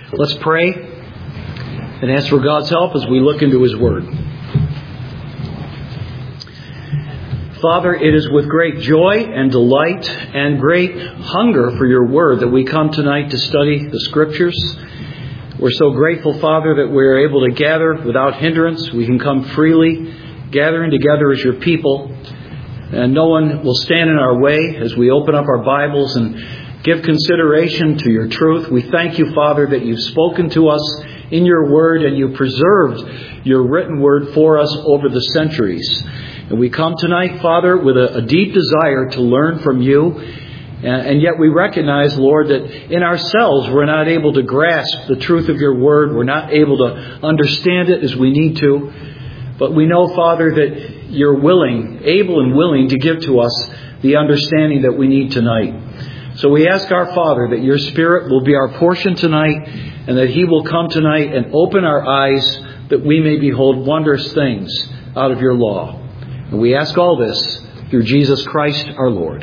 Let's pray and ask for God's help as we look into His Word. Father, it is with great joy and delight and great hunger for your Word that we come tonight to study the Scriptures. We're so grateful, Father, that we're able to gather without hindrance. We can come freely, gathering together as your people. And no one will stand in our way as we open up our Bibles and give consideration to your truth. We thank you, Father, that you've spoken to us in your Word and you preserved your written Word for us over the centuries. And we come tonight, Father, with a deep desire to learn from you. And yet we recognize, Lord, that in ourselves we're not able to grasp the truth of your Word. We're not able to understand it as we need to. But we know, Father, that you're able and willing to give to us the understanding that we need tonight. So we ask our Father that your Spirit will be our portion tonight and that He will come tonight and open our eyes that we may behold wondrous things out of your law. And we ask all this through Jesus Christ our Lord.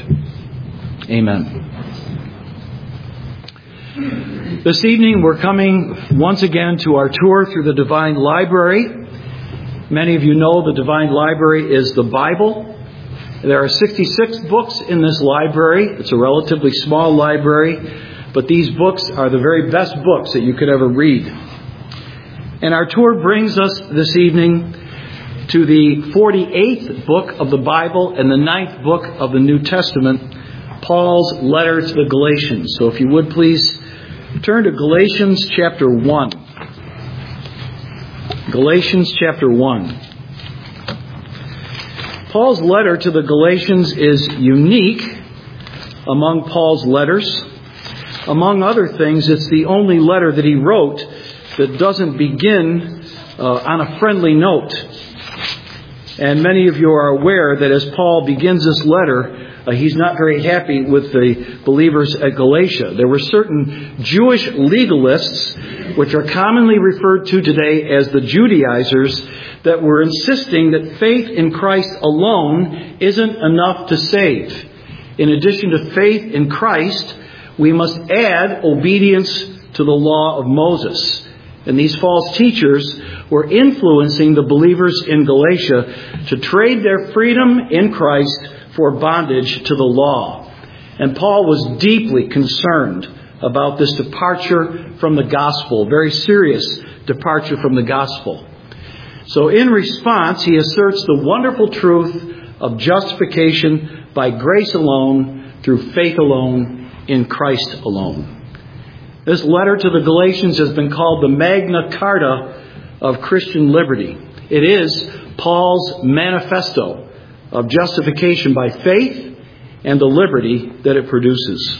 Amen. This evening we're coming once again to our tour through the Divine Library. Many of you know the Divine Library is the Bible. There are 66 books in this library. It's a relatively small library, but these books are the very best books that you could ever read. And our tour brings us this evening to the 48th book of the Bible and the 9th book of the New Testament, Paul's letter to the Galatians. So if you would please turn to Galatians chapter 1. Galatians chapter 1. Paul's letter to the Galatians is unique among Paul's letters. Among other things, it's the only letter that he wrote that doesn't begin on a friendly note. And many of you are aware that as Paul begins this letter, he's not very happy with the believers at Galatia. There were certain Jewish legalists, which are commonly referred to today as the Judaizers, that were insisting that faith in Christ alone isn't enough to save. In addition to faith in Christ, we must add obedience to the law of Moses. And these false teachers were influencing the believers in Galatia to trade their freedom in Christ for bondage to the law. And Paul was deeply concerned about this departure from the gospel, very serious departure from the gospel. So in response, he asserts the wonderful truth of justification by grace alone, through faith alone, in Christ alone. This letter to the Galatians has been called the Magna Carta of Christian liberty. It is Paul's manifesto of justification by faith and the liberty that it produces.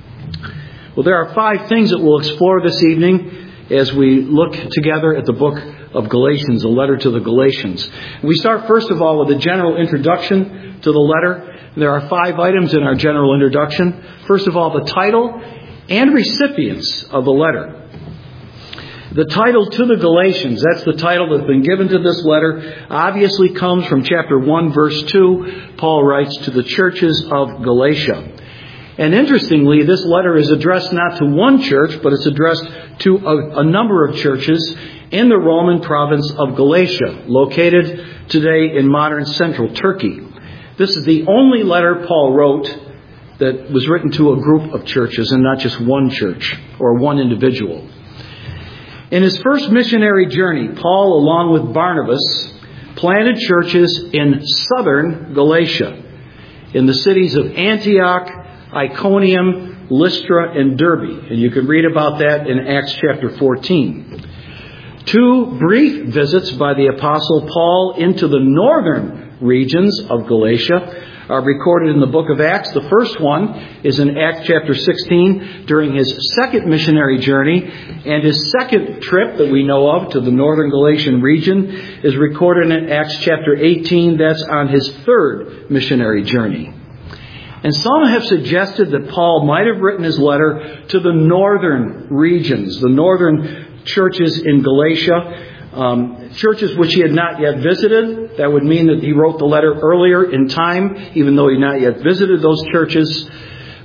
Well, there are 5 things that we'll explore this evening as we look together at the book of Galatians, the letter to the Galatians. We start first of all with a general introduction to the letter. There are 5 items in our general introduction. First of all, the title and recipients of the letter. The title to the Galatians, that's the title that's been given to this letter, obviously comes from chapter 1, verse 2. Paul writes to the churches of Galatia. And interestingly, this letter is addressed not to one church, but it's addressed to a number of churches in the Roman province of Galatia, located today in modern central Turkey. This is the only letter Paul wrote that was written to a group of churches and not just one church or one individual. In his first missionary journey, Paul, along with Barnabas, planted churches in southern Galatia, in the cities of Antioch, Iconium, Lystra, and Derbe. And you can read about that in Acts chapter 14. 2 brief visits by the Apostle Paul into the northern regions of Galatia are recorded in the book of Acts. The first one is in Acts chapter 16 during his second missionary journey. And his second trip that we know of to the northern Galatian region is recorded in Acts chapter 18. That's on his third missionary journey. And some have suggested that Paul might have written his letter to the northern regions, the northern churches in Galatia. Churches which he had not yet visited. That would mean that he wrote the letter earlier in time, even though he had not yet visited those churches.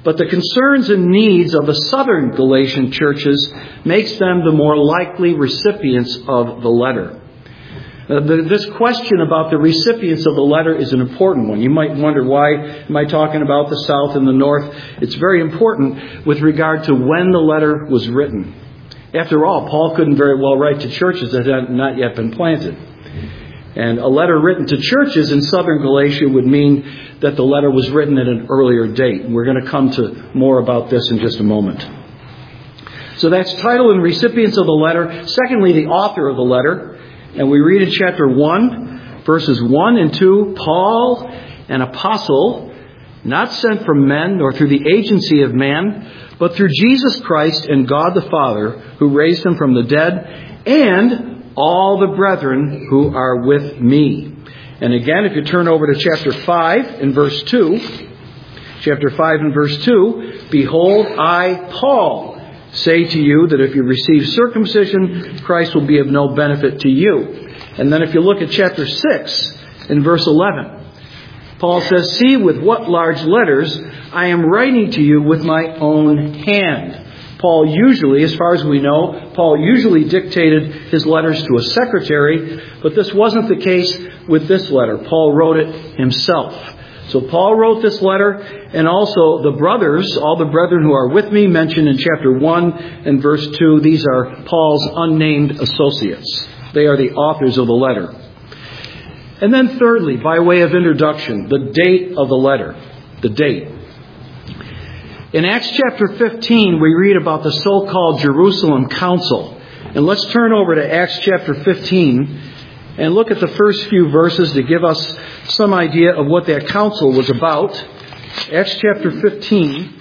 But the concerns and needs of the southern Galatian churches makes them the more likely recipients of the letter. This question about the recipients of the letter is an important one. You might wonder, why am I talking about the south and the north? It's very important with regard to when the letter was written. After all, Paul couldn't very well write to churches that had not yet been planted. And a letter written to churches in southern Galatia would mean that the letter was written at an earlier date. And we're going to come to more about this in just a moment. So that's title and recipients of the letter. Secondly, the author of the letter. And we read in chapter 1, verses 1 and 2, Paul, an apostle, not sent from men nor through the agency of man, but through Jesus Christ and God the Father, who raised him from the dead, and all the brethren who are with me. And again, if you turn over to chapter 5 and verse 2, chapter 5 and verse 2, behold, I, Paul, say to you that if you receive circumcision, Christ will be of no benefit to you. And then if you look at chapter 6 in verse 11, Paul says, see with what large letters I am writing to you with my own hand. Paul usually, as far as we know, Paul usually dictated his letters to a secretary, but this wasn't the case with this letter. Paul wrote it himself. So Paul wrote this letter, and also the brothers, all the brethren who are with me, mentioned in chapter 1 and verse 2. These are Paul's unnamed associates. They are the authors of the letter. And then thirdly, by way of introduction, the date of the letter. The date. In Acts chapter 15, we read about the so-called Jerusalem Council. And let's turn over to Acts chapter 15 and look at the first few verses to give us some idea of what that council was about. Acts chapter 15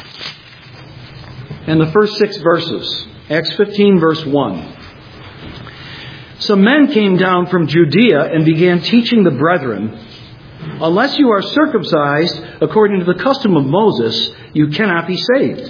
and the first 6 verses. Acts 15 verse 1. Some men came down from Judea and began teaching the brethren, unless you are circumcised according to the custom of Moses, you cannot be saved.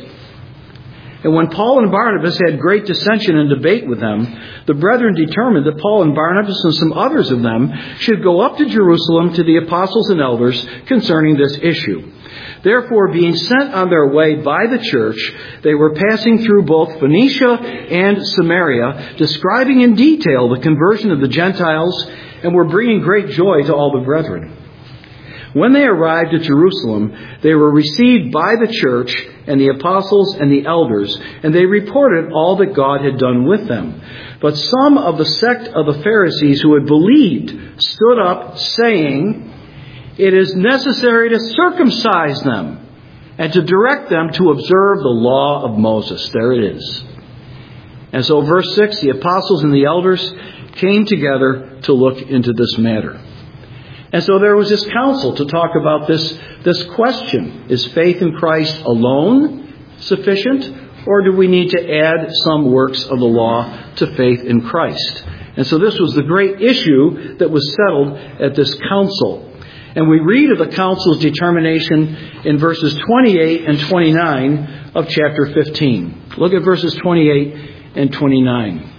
And when Paul and Barnabas had great dissension and debate with them, the brethren determined that Paul and Barnabas and some others of them should go up to Jerusalem to the apostles and elders concerning this issue. Therefore, being sent on their way by the church, they were passing through both Phoenicia and Samaria, describing in detail the conversion of the Gentiles, and were bringing great joy to all the brethren. When they arrived at Jerusalem, they were received by the church and the apostles and the elders, and they reported all that God had done with them. But some of the sect of the Pharisees who had believed stood up, saying, it is necessary to circumcise them and to direct them to observe the law of Moses. There it is. And so verse 6, the apostles and the elders came together to look into this matter. And so there was this council to talk about this question. Is faith in Christ alone sufficient? Or do we need to add some works of the law to faith in Christ? And so this was the great issue that was settled at this council. And we read of the council's determination in verses 28 and 29 of chapter 15. Look at verses 28 and 29.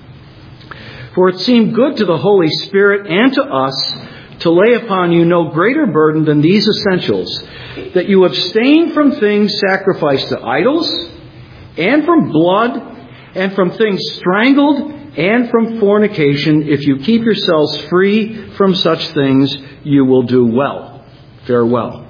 For it seemed good to the Holy Spirit and to us to lay upon you no greater burden than these essentials, that you abstain from things sacrificed to idols, and from blood, and from things strangled, and from fornication. If you keep yourselves free from such things, you will do well. Farewell.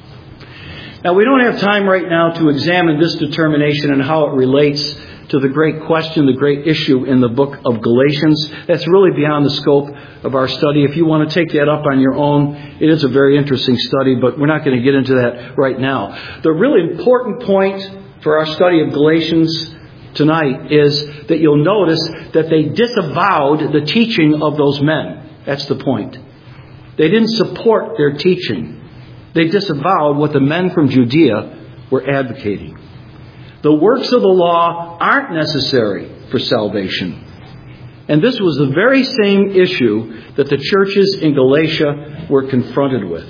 Now, we don't have time right now to examine this determination and how it relates to the great question, the great issue in the book of Galatians. That's really beyond the scope of our study. If you want to take that up on your own, it is a very interesting study, but we're not going to get into that right now. The really important point for our study of Galatians tonight is that you'll notice that they disavowed the teaching of those men. That's the point. They didn't support their teaching. They disavowed what the men from Judea were advocating. The works of the law aren't necessary for salvation. And this was the very same issue that the churches in Galatia were confronted with.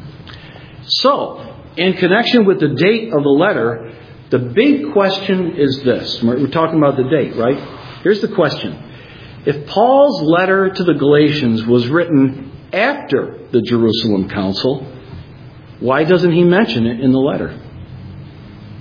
So, in connection with the date of the letter, the big question is this. We're talking about the date, right? Here's the question. If Paul's letter to the Galatians was written after the Jerusalem Council, why doesn't he mention it in the letter?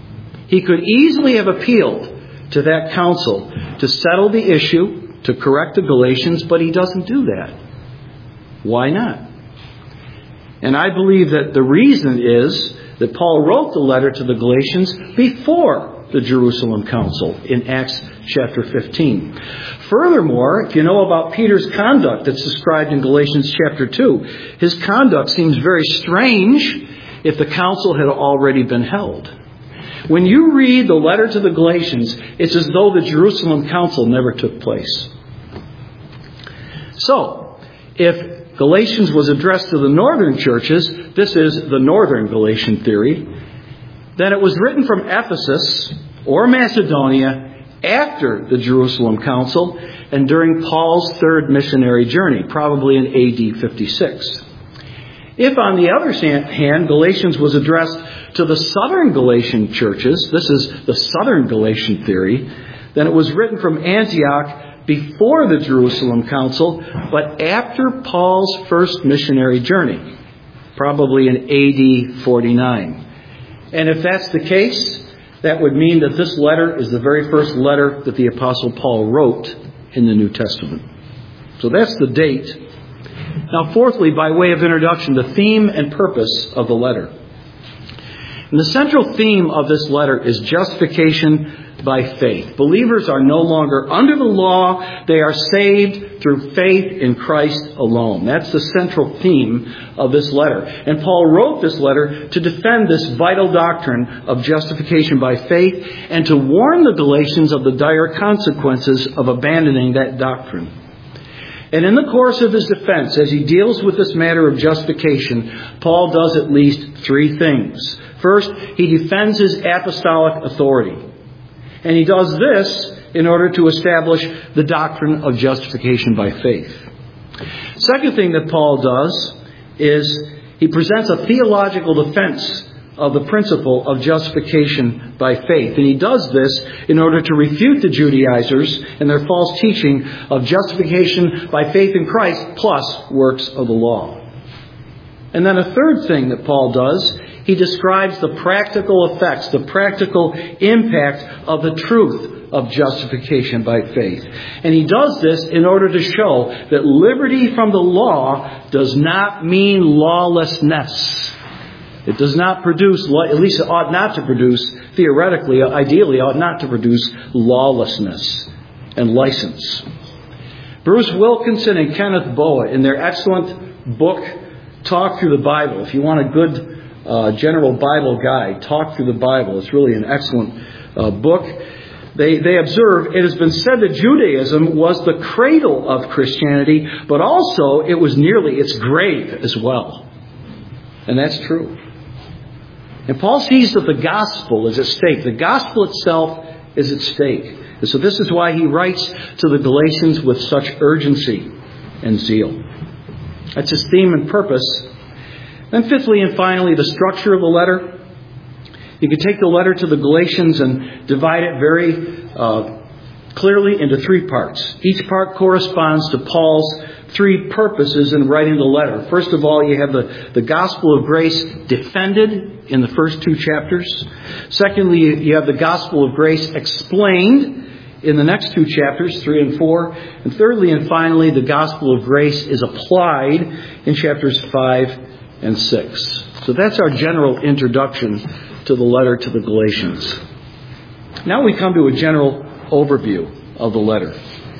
He could easily have appealed to that council to settle the issue, to correct the Galatians, but he doesn't do that. Why not? And I believe that the reason is that Paul wrote the letter to the Galatians before the Jerusalem Council in Acts chapter 15. Furthermore, if you know about Peter's conduct that's described in Galatians chapter 2, his conduct seems very strange if the council had already been held. When you read the letter to the Galatians, it's as though the Jerusalem Council never took place. So, if Galatians was addressed to the northern churches, this is the northern Galatian theory, then it was written from Ephesus or Macedonia after the Jerusalem Council and during Paul's third missionary journey, probably in AD 56. If, on the other hand, Galatians was addressed to the southern Galatian churches, this is the southern Galatian theory, then it was written from Antioch before the Jerusalem Council, but after Paul's first missionary journey, probably in AD 49. And if that's the case, that would mean that this letter is the very first letter that the Apostle Paul wrote in the New Testament. So that's the date. Now, fourthly, by way of introduction, the theme and purpose of the letter. And the central theme of this letter is justification by faith. Believers are no longer under the law. They are saved through faith in Christ alone. That's the central theme of this letter. And Paul wrote this letter to defend this vital doctrine of justification by faith and to warn the Galatians of the dire consequences of abandoning that doctrine. And in the course of his defense, as he deals with this matter of justification, Paul does at least three things. First, he defends his apostolic authority. And he does this in order to establish the doctrine of justification by faith. Second thing that Paul does is he presents a theological defense of the principle of justification by faith. And he does this in order to refute the Judaizers and their false teaching of justification by faith in Christ plus works of the law. And then a third thing that Paul does, he describes the practical effects, the practical impact of the truth of justification by faith. And he does this in order to show that liberty from the law does not mean lawlessness. It does not produce, at least it ought not to produce, theoretically, ideally, ought not to produce lawlessness and license. Bruce Wilkinson and Kenneth Boa, in their excellent book, Talk Through the Bible, if you want a good general Bible guide, Talk Through the Bible, it's really an excellent book. They observe, it has been said that Judaism was the cradle of Christianity, but also it was nearly its grave as well. And that's true. And Paul sees that the gospel is at stake. The gospel itself is at stake. And so this is why he writes to the Galatians with such urgency and zeal. That's his theme and purpose. Then fifthly and finally, the structure of the letter. You can take the letter to the Galatians and divide it very clearly into three parts. Each part corresponds to Paul's three purposes in writing the letter. First of all, you have the gospel of grace defended in the first two chapters. Secondly, you have the gospel of grace explained in the next two chapters, 3 and 4. And thirdly and finally, the gospel of grace is applied in chapters 5 and 6. So that's our general introduction to the letter to the Galatians. Now we come to a general overview of the letter.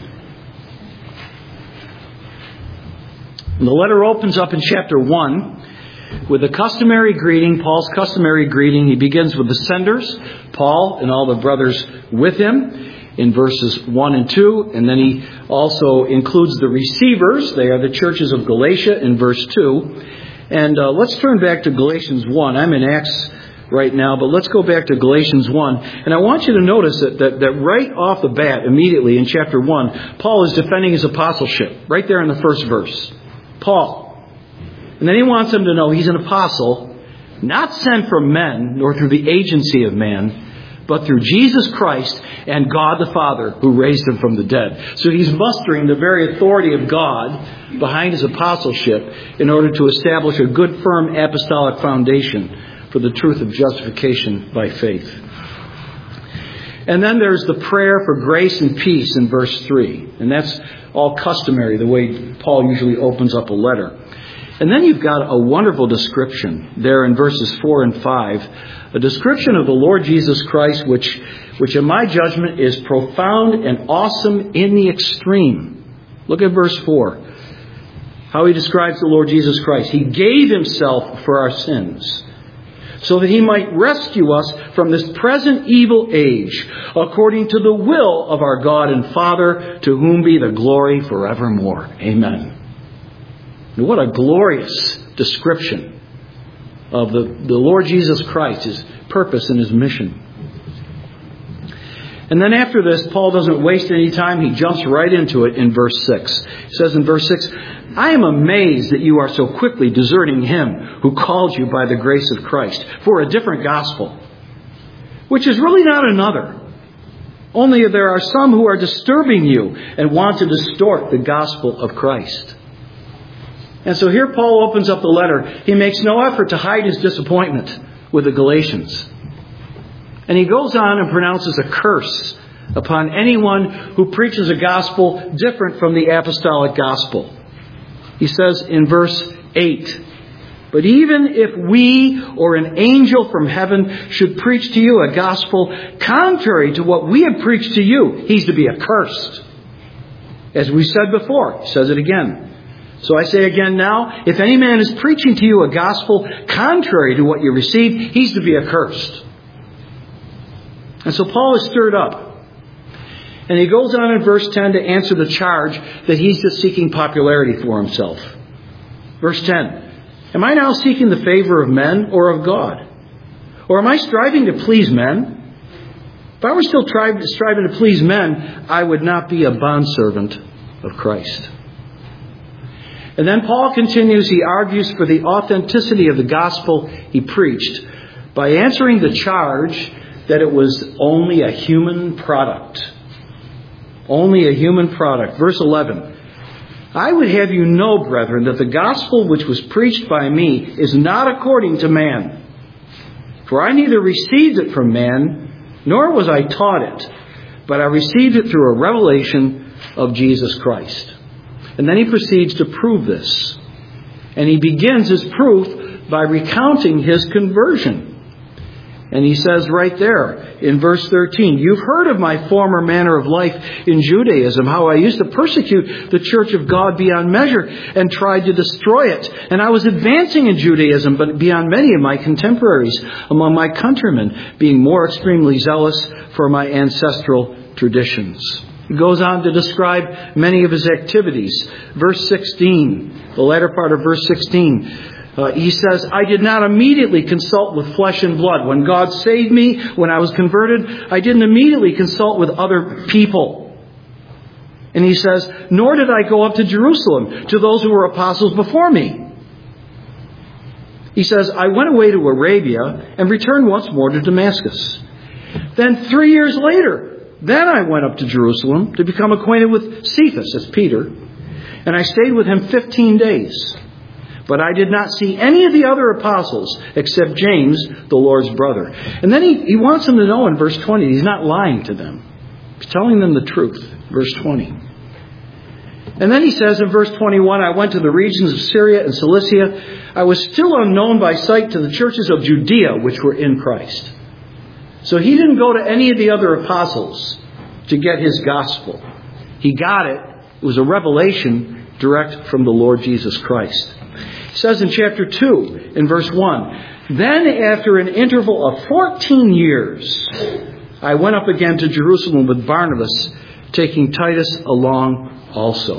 And the letter opens up in chapter 1 with a customary greeting, Paul's customary greeting. He begins with the senders, Paul and all the brothers with him, in verses 1 and 2. And then he also includes the receivers. They are the churches of Galatia in verse 2. And let's turn back to Galatians 1. I'm in Acts right now, but let's go back to Galatians 1. And I want you to notice that right off the bat, immediately in chapter 1, Paul is defending his apostleship, right there in the first verse. Paul. And then he wants them to know he's an apostle, not sent from men, nor through the agency of man, but through Jesus Christ and God the Father, who raised him from the dead. So he's mustering the very authority of God behind his apostleship in order to establish a good, firm apostolic foundation for the truth of justification by faith. And then there's the prayer for grace and peace in verse 3. And that's all customary, the way Paul usually opens up a letter. And then you've got a wonderful description there in verses 4 and 5. A description of the Lord Jesus Christ, which in my judgment is profound and awesome in the extreme. Look at verse 4. How he describes the Lord Jesus Christ. He gave himself for our sins, so that he might rescue us from this present evil age, according to the will of our God and Father, to whom be the glory forevermore. Amen. And what a glorious description of the Lord Jesus Christ, his purpose and his mission. And then after this, Paul doesn't waste any time. He jumps right into it in verse 6. He says in verse 6, I am amazed that you are so quickly deserting him who called you by the grace of Christ for a different gospel, which is really not another. Only there are some who are disturbing you and want to distort the gospel of Christ. And so here Paul opens up the letter. He makes no effort to hide his disappointment with the Galatians. And he goes on and pronounces a curse upon anyone who preaches a gospel different from the apostolic gospel. He says in verse 8, but even if we or an angel from heaven should preach to you a gospel contrary to what we have preached to you, he's to be accursed. As we said before, he says it again. So I say again now, if any man is preaching to you a gospel contrary to what you received, he's to be accursed. And so Paul is stirred up. And he goes on in verse 10 to answer the charge that he's just seeking popularity for himself. Verse 10. Am I now seeking the favor of men or of God? Or am I striving to please men? If I were still striving to please men, I would not be a bondservant of Christ. And then Paul continues, he argues for the authenticity of the gospel he preached by answering the charge that it was only a human product. Only a human product. Verse 11. I would have you know, brethren, that the gospel which was preached by me is not according to man. For I neither received it from man, nor was I taught it, but I received it through a revelation of Jesus Christ. And then he proceeds to prove this. And he begins his proof by recounting his conversion. And he says right there in verse 13, you've heard of my former manner of life in Judaism, how I used to persecute the church of God beyond measure and tried to destroy it. And I was advancing in Judaism, but beyond many of my contemporaries among my countrymen, being more extremely zealous for my ancestral traditions. He goes on to describe many of his activities. Verse 16, the latter part of verse 16, he says, I did not immediately consult with flesh and blood. When God saved me, when I was converted, I didn't immediately consult with other people. And he says, nor did I go up to Jerusalem to those who were apostles before me. He says, I went away to Arabia and returned once more to Damascus. Then 3 years later, then I went up to Jerusalem to become acquainted with Cephas, that's Peter, and I stayed with him 15 days. But I did not see any of the other apostles except James, the Lord's brother. And then he wants them to know in verse 20, he's not lying to them. He's telling them the truth. Verse 20. And then he says in verse 21, I went to the regions of Syria and Cilicia. I was still unknown by sight to the churches of Judea, which were in Christ. So he didn't go to any of the other apostles to get his gospel. He got it. It was a revelation direct from the Lord Jesus Christ. It says in chapter 2, in verse 1, then after an interval of 14 years, I went up again to Jerusalem with Barnabas, taking Titus along also.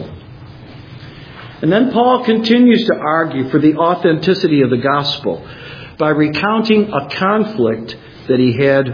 And then Paul continues to argue for the authenticity of the gospel by recounting a conflict that he had.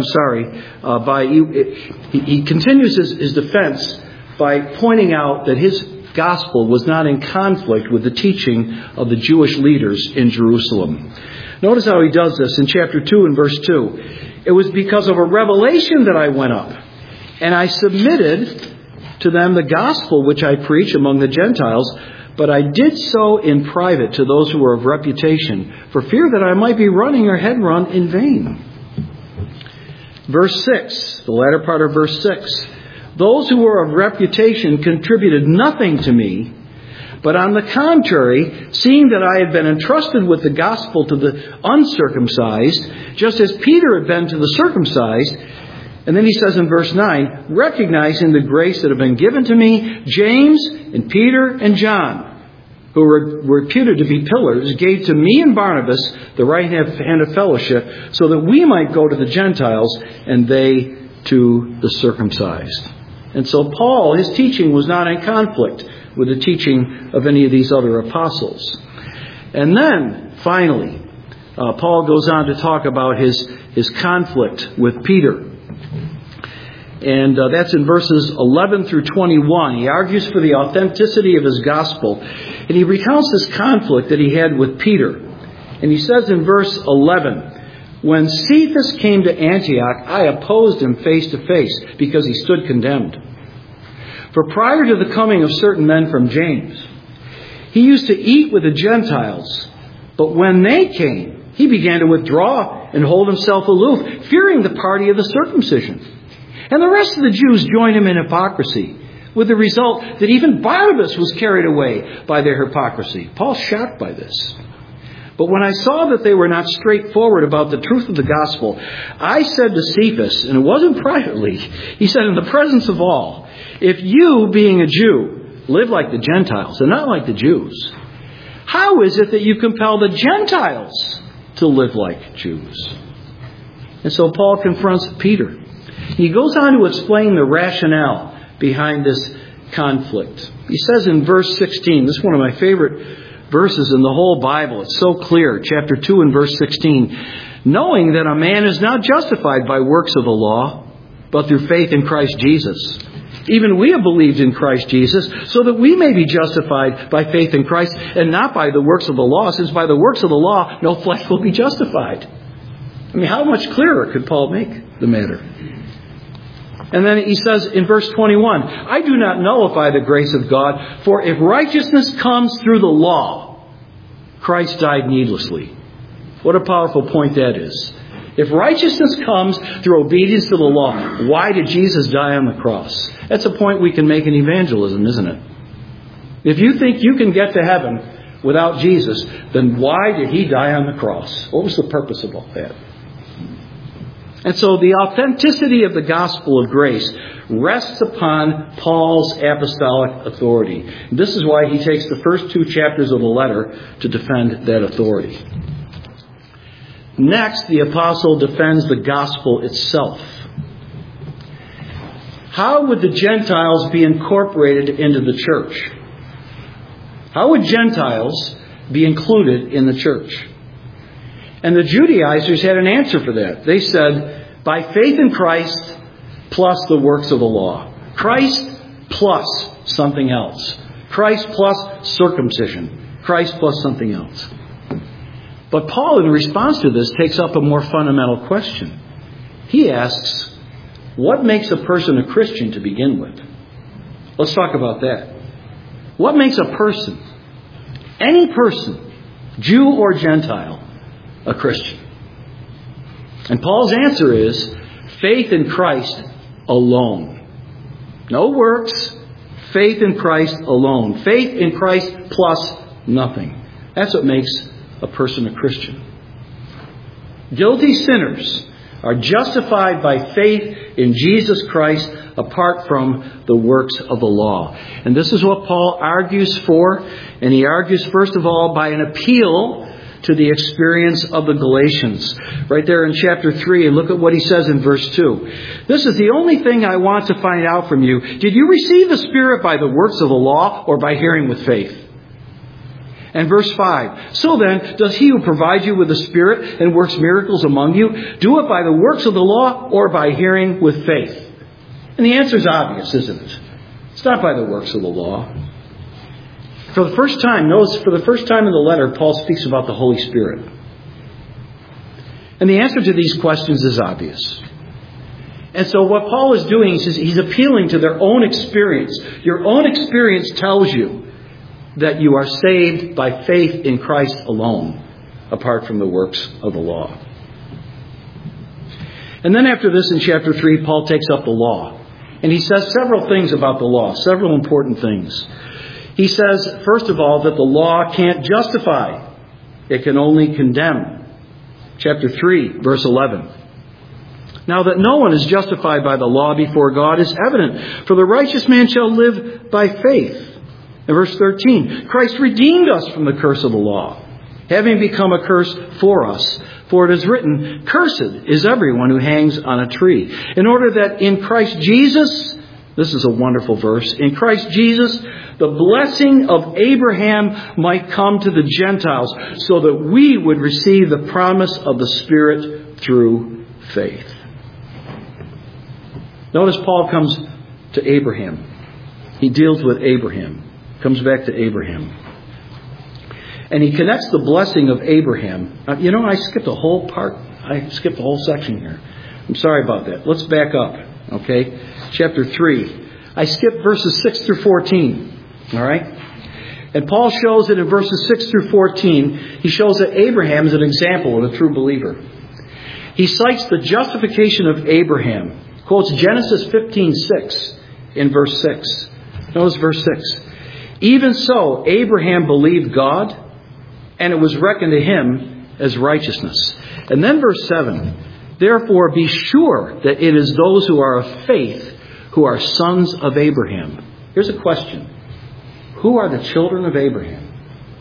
He continues his defense by pointing out that his gospel was not in conflict with the teaching of the Jewish leaders in Jerusalem. Notice how he does this in chapter 2 and verse 2. It was because of a revelation that I went up, and I submitted to them the gospel which I preach among the Gentiles, but I did so in private to those who were of reputation, for fear that I might be running or had run in vain. Verse 6, the latter part of verse 6. Those who were of reputation contributed nothing to me, but on the contrary, seeing that I had been entrusted with the gospel to the uncircumcised, just as Peter had been to the circumcised, and then he says in verse 9, recognizing the grace that had been given to me, James and Peter and John, who were reputed to be pillars, gave to me and Barnabas the right hand of fellowship, so that we might go to the Gentiles and they to the circumcised. And so Paul, his teaching was not in conflict with the teaching of any of these other apostles. And then, finally, Paul goes on to talk about his conflict with Peter. And that's in verses 11 through 21. He argues for the authenticity of his gospel. And he recounts this conflict that he had with Peter. And he says in verse 11, when Cephas came to Antioch, I opposed him face to face because he stood condemned. For prior to the coming of certain men from James, he used to eat with the Gentiles. But when they came, he began to withdraw and hold himself aloof, fearing the party of the circumcision. And the rest of the Jews joined him in hypocrisy, with the result that even Barnabas was carried away by their hypocrisy. Paul's shocked by this. But when I saw that they were not straightforward about the truth of the gospel, I said to Cephas, and it wasn't privately, he said in the presence of all, if you, being a Jew, live like the Gentiles and not like the Jews, how is it that you compel the Gentiles to live like Jews? And so Paul confronts Peter. He goes on to explain the rationale behind this conflict. He says in verse 16, this is one of my favorite verses in the whole Bible. It's so clear. Chapter 2 and verse 16. Knowing that a man is not justified by works of the law, but through faith in Christ Jesus. Even we have believed in Christ Jesus, so that we may be justified by faith in Christ, and not by the works of the law, since by the works of the law no flesh will be justified. I mean, how much clearer could Paul make the matter? And then he says in verse 21, I do not nullify the grace of God, for if righteousness comes through the law, Christ died needlessly. What a powerful point that is. If righteousness comes through obedience to the law, why did Jesus die on the cross? That's a point we can make in evangelism, isn't it? If you think you can get to heaven without Jesus, then why did he die on the cross? What was the purpose of all that? And so the authenticity of the gospel of grace rests upon Paul's apostolic authority. This is why he takes the first 2 chapters of the letter to defend that authority. Next, the apostle defends the gospel itself. How would the Gentiles be incorporated into the church? How would Gentiles be included in the church? And the Judaizers had an answer for that. They said, by faith in Christ plus the works of the law. Christ plus something else. Christ plus circumcision. Christ plus something else. But Paul, in response to this, takes up a more fundamental question. He asks, what makes a person a Christian to begin with? Let's talk about that. What makes a person, any person, Jew or Gentile, a Christian? And Paul's answer is faith in Christ alone. No works, faith in Christ alone. Faith in Christ plus nothing. That's what makes a person a Christian. Guilty sinners are justified by faith in Jesus Christ apart from the works of the law. And this is what Paul argues for. And he argues, first of all, by an appeal to the experience of the Galatians. Right there in chapter 3, and look at what he says in verse 2. This is the only thing I want to find out from you. Did you receive the Spirit by the works of the law or by hearing with faith? And verse 5. So then, does he who provides you with the Spirit and works miracles among you do it by the works of the law or by hearing with faith? And the answer is obvious, isn't it? It's not by the works of the law. For the first time, notice for the first time in the letter, Paul speaks about the Holy Spirit. And the answer to these questions is obvious. And so what Paul is doing is he's appealing to their own experience. Your own experience tells you that you are saved by faith in Christ alone, apart from the works of the law. And then after this, in chapter 3, Paul takes up the law. And he says several things about the law, several important things. He says, first of all, that the law can't justify. It can only condemn. Chapter 3, verse 11. Now that no one is justified by the law before God is evident, for the righteous man shall live by faith. And verse 13, Christ redeemed us from the curse of the law, having become a curse for us. For it is written, cursed is everyone who hangs on a tree, in order that in Christ Jesus, this is a wonderful verse, in Christ Jesus, the blessing of Abraham might come to the Gentiles, so that we would receive the promise of the Spirit through faith. Notice Paul comes to Abraham. He deals with Abraham. Comes back to Abraham. And he connects the blessing of Abraham. I skipped a whole part. I skipped a whole section here. I'm sorry about that. Let's back up. Okay? Chapter 3. I skipped verses 6 through 14. All right? And Paul shows that in verses 6 through 14, he shows that Abraham is an example of a true believer. He cites the justification of Abraham. Quotes Genesis 15:6 in verse 6. Notice verse 6. Even so, Abraham believed God, and it was reckoned to him as righteousness. And then verse 7. Therefore, be sure that it is those who are of faith who are sons of Abraham. Here's a question. Who are the children of Abraham?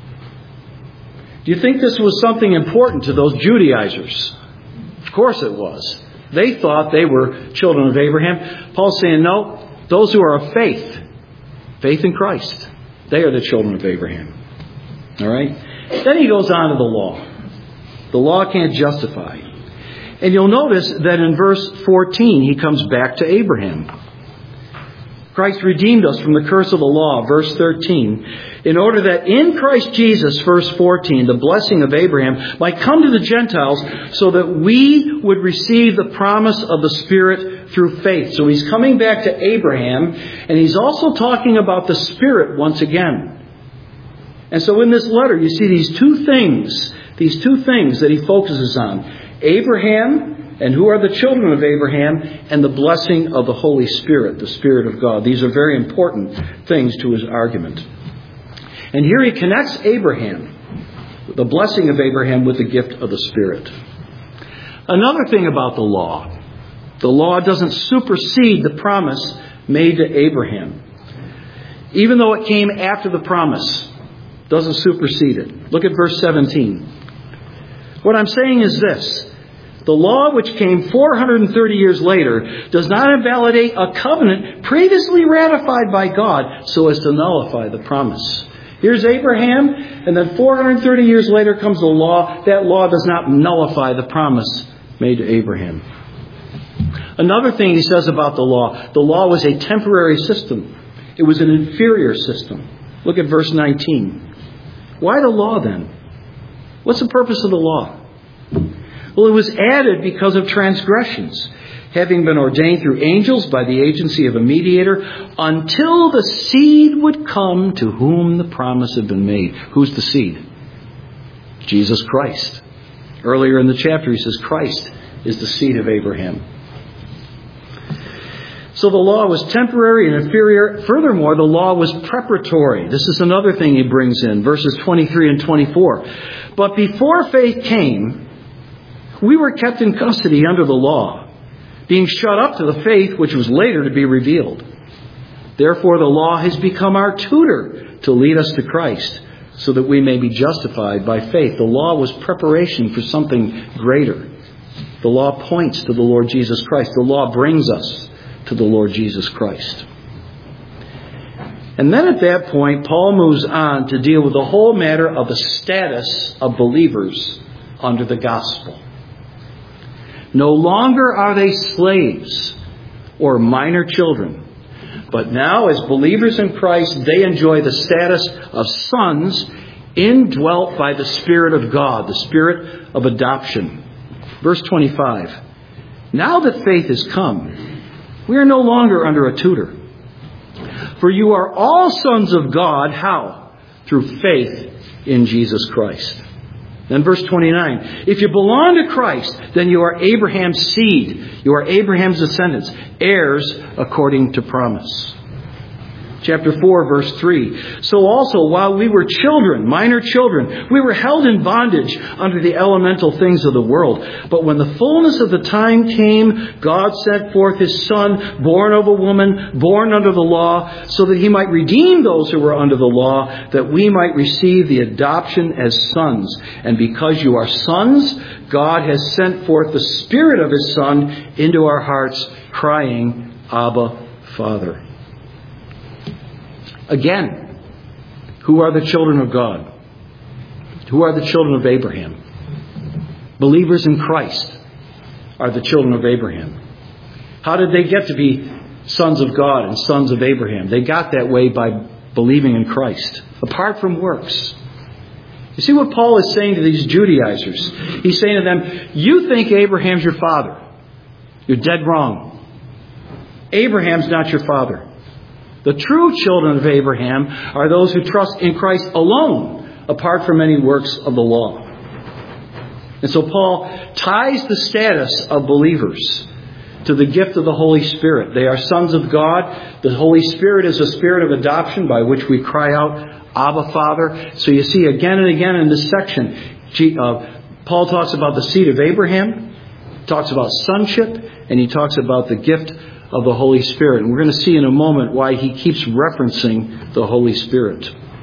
Do you think this was something important to those Judaizers? Of course it was. They thought they were children of Abraham. Paul's saying, no, those who are of faith in Christ, they are the children of Abraham. All right? Then he goes on to the law. The law can't justify. And you'll notice that in verse 14, he comes back to Abraham. Christ redeemed us from the curse of the law, verse 13, in order that in Christ Jesus, verse 14, the blessing of Abraham might come to the Gentiles so that we would receive the promise of the Spirit through faith. So he's coming back to Abraham, and he's also talking about the Spirit once again. And so in this letter, you see these two things that he focuses on. Abraham, and who are the children of Abraham, and the blessing of the Holy Spirit, the Spirit of God. These are very important things to his argument. And here he connects Abraham, the blessing of Abraham, with the gift of the Spirit. Another thing about the law doesn't supersede the promise made to Abraham. Even though it came after the promise, it doesn't supersede it. Look at verse 17. What I'm saying is this. The law, which came 430 years later, does not invalidate a covenant previously ratified by God so as to nullify the promise. Here's Abraham, and then 430 years later comes the law. That law does not nullify the promise made to Abraham. Another thing he says about the law was a temporary system. It was an inferior system. Look at verse 19. Why the law then? What's the purpose of the law? Well, it was added because of transgressions, having been ordained through angels by the agency of a mediator, until the seed would come to whom the promise had been made. Who's the seed? Jesus Christ. Earlier in the chapter, he says Christ is the seed of Abraham. So the law was temporary and inferior. Furthermore, the law was preparatory. This is another thing he brings in, verses 23 and 24. But before faith came, we were kept in custody under the law, being shut up to the faith which was later to be revealed. Therefore, the law has become our tutor to lead us to Christ, so that we may be justified by faith. The law was preparation for something greater. The law points to the Lord Jesus Christ. The law brings us to the Lord Jesus Christ. And then at that point, Paul moves on to deal with the whole matter of the status of believers under the gospel. No longer are they slaves or minor children, but now as believers in Christ, they enjoy the status of sons indwelt by the Spirit of God, the Spirit of adoption. Verse 25. Now that faith has come, we are no longer under a tutor. For you are all sons of God. How? Through faith in Jesus Christ. Then verse 29, if you belong to Christ, then you are Abraham's seed. You are Abraham's descendants, heirs according to promise. Chapter 4, verse 3. So also, while we were children, minor children, we were held in bondage under the elemental things of the world. But when the fullness of the time came, God sent forth His Son, born of a woman, born under the law, so that He might redeem those who were under the law, that we might receive the adoption as sons. And because you are sons, God has sent forth the Spirit of His Son into our hearts, crying, Abba, Father. Again, who are the children of God? Who are the children of Abraham? Believers in Christ are the children of Abraham. How did they get to be sons of God and sons of Abraham? They got that way by believing in Christ, apart from works. You see what Paul is saying to these Judaizers? He's saying to them, you think Abraham's your father. You're dead wrong. Abraham's not your father. The true children of Abraham are those who trust in Christ alone, apart from any works of the law. And so Paul ties the status of believers to the gift of the Holy Spirit. They are sons of God. The Holy Spirit is a spirit of adoption by which we cry out, Abba, Father. So you see again and again in this section, Paul talks about the seed of Abraham, talks about sonship, and he talks about the gift of the Holy Spirit. And we're going to see in a moment why he keeps referencing the Holy Spirit.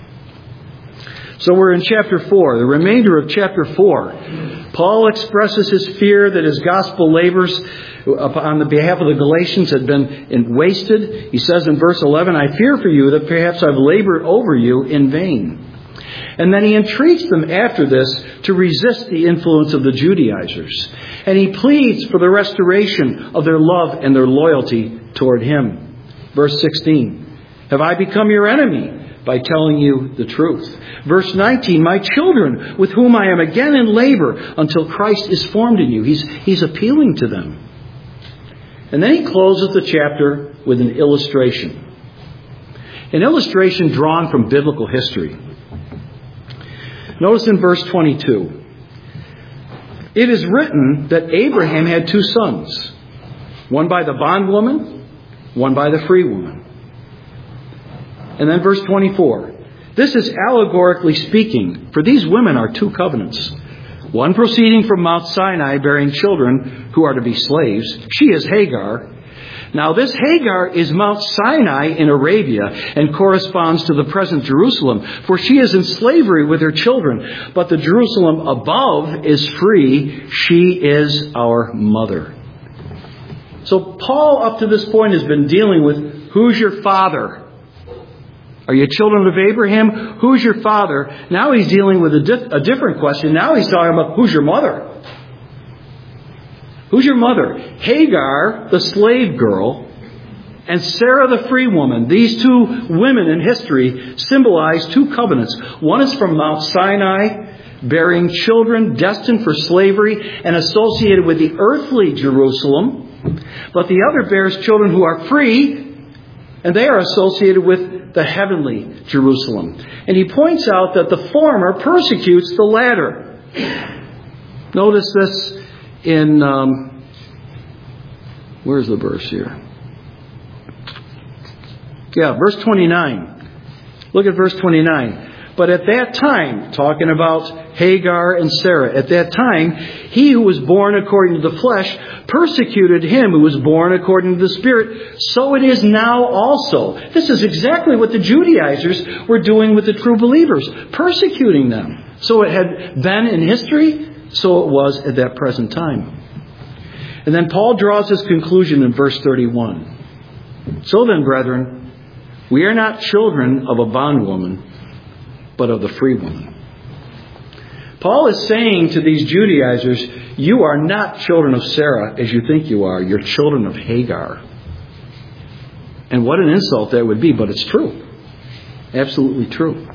So we're in chapter 4, the remainder of chapter 4. Paul expresses his fear that his gospel labors on the behalf of the Galatians had been wasted. He says in verse 11, I fear for you that perhaps I've labored over you in vain. And then he entreats them after this to resist the influence of the Judaizers. And he pleads for the restoration of their love and their loyalty toward him. Verse 16, have I become your enemy by telling you the truth? Verse 19, my children, with whom I am again in labor until Christ is formed in you. He's appealing to them. And then he closes the chapter with an illustration. An illustration drawn from biblical history. Notice in verse 22, it is written that Abraham had two sons, one by the bondwoman, one by the free woman. And then verse 24, this is allegorically speaking, for these women are two covenants, one proceeding from Mount Sinai bearing children who are to be slaves. She is Hagar. Now this Hagar is Mount Sinai in Arabia and corresponds to the present Jerusalem, for she is in slavery with her children. But the Jerusalem above is free. She is our mother. So Paul up to this point has been dealing with who's your father? Are you children of Abraham? Who's your father? Now he's dealing with a different question. Now he's talking about who's your mother? Who's your mother? Hagar, the slave girl, and Sarah, the free woman. These two women in history symbolize two covenants. One is from Mount Sinai, bearing children destined for slavery and associated with the earthly Jerusalem. But the other bears children who are free, and they are associated with the heavenly Jerusalem. And he points out that the former persecutes the latter. Notice this in, where's the verse here? Yeah, verse 29. Look at verse 29. But at that time, talking about Hagar and Sarah, at that time, he who was born according to the flesh persecuted him who was born according to the Spirit. So it is now also. This is exactly what the Judaizers were doing with the true believers, persecuting them. So it had been in history, so it was at that present time. And then Paul draws his conclusion in verse 31. So then, brethren, we are not children of a bondwoman, but of the free woman. Paul is saying to these Judaizers, you are not children of Sarah as you think you are. You're children of Hagar. And what an insult that would be, but it's true. Absolutely true.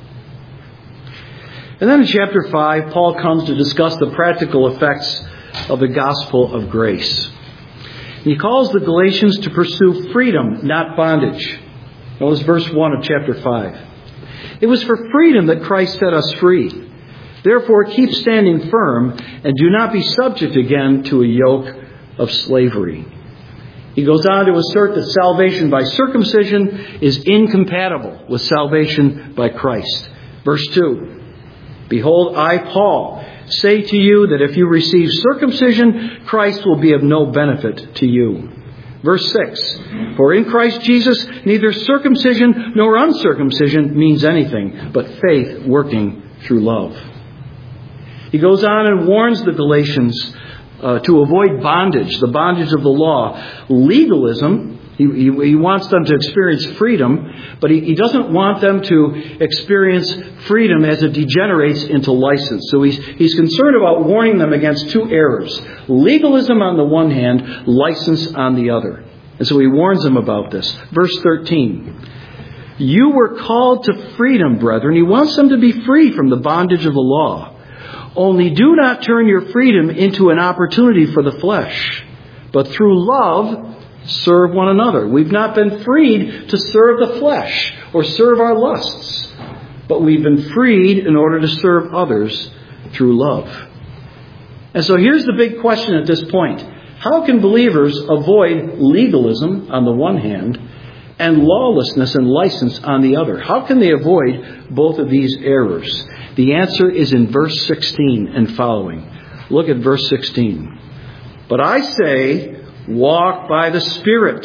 And then in chapter 5, Paul comes to discuss the practical effects of the gospel of grace. He calls the Galatians to pursue freedom, not bondage. Notice verse 1 of chapter 5. It was for freedom that Christ set us free. Therefore, keep standing firm and do not be subject again to a yoke of slavery. He goes on to assert that salvation by circumcision is incompatible with salvation by Christ. Verse 2, Behold, I, Paul, say to you that if you receive circumcision, Christ will be of no benefit to you. Verse 6, For in Christ Jesus neither circumcision nor uncircumcision means anything, but faith working through love. He goes on and warns the Galatians to avoid bondage, the bondage of the law. Legalism, he wants them to experience freedom, but he doesn't want them to experience freedom as it degenerates into license. So he's concerned about warning them against two errors. Legalism on the one hand, license on the other. And so he warns them about this. Verse 13. You were called to freedom, brethren. He wants them to be free from the bondage of the law. Only do not turn your freedom into an opportunity for the flesh, but through love serve one another. We've not been freed to serve the flesh or serve our lusts, but we've been freed in order to serve others through love. And so here's the big question at this point. How can believers avoid legalism on the one hand and lawlessness and license on the other? How can they avoid both of these errors? The answer is in verse 16 and following. Look at verse 16. But I say, walk by the Spirit,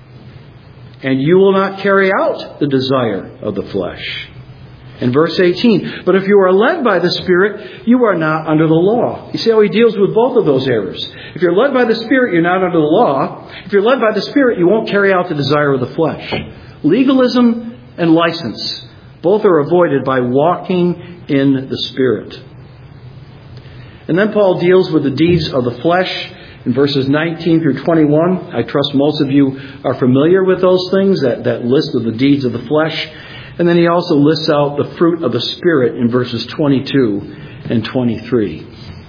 and you will not carry out the desire of the flesh. In verse 18, but if you are led by the Spirit, you are not under the law. You see how he deals with both of those errors. If you're led by the Spirit, you're not under the law. If you're led by the Spirit, you won't carry out the desire of the flesh. Legalism and license, both are avoided by walking in the Spirit. And then Paul deals with the deeds of the flesh in verses 19 through 21. I trust most of you are familiar with those things, that list of the deeds of the flesh. And then he also lists out the fruit of the Spirit in verses 22 and 23.